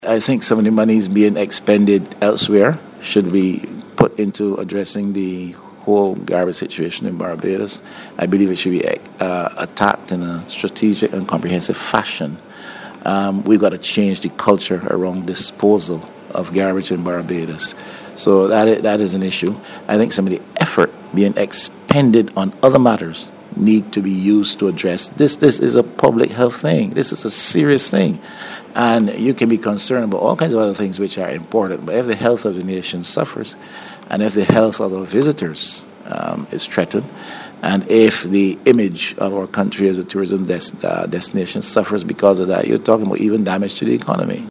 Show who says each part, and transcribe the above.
Speaker 1: I think some of the money is being expended elsewhere should be put into addressing the whole garbage situation in Barbados. I believe it should be attacked in a strategic and comprehensive fashion. We've got to change the culture around disposal of garbage in Barbados. So that is an issue. I think some of the effort being expended on other matters need to be used to address this. This is a public health thing. This is a serious thing. And you can be concerned about all kinds of other things which are important. But if the health of the nation suffers, and if the health of the visitors is threatened, and if the image of our country as a tourism destination suffers because of that, you're talking about even damage to the economy.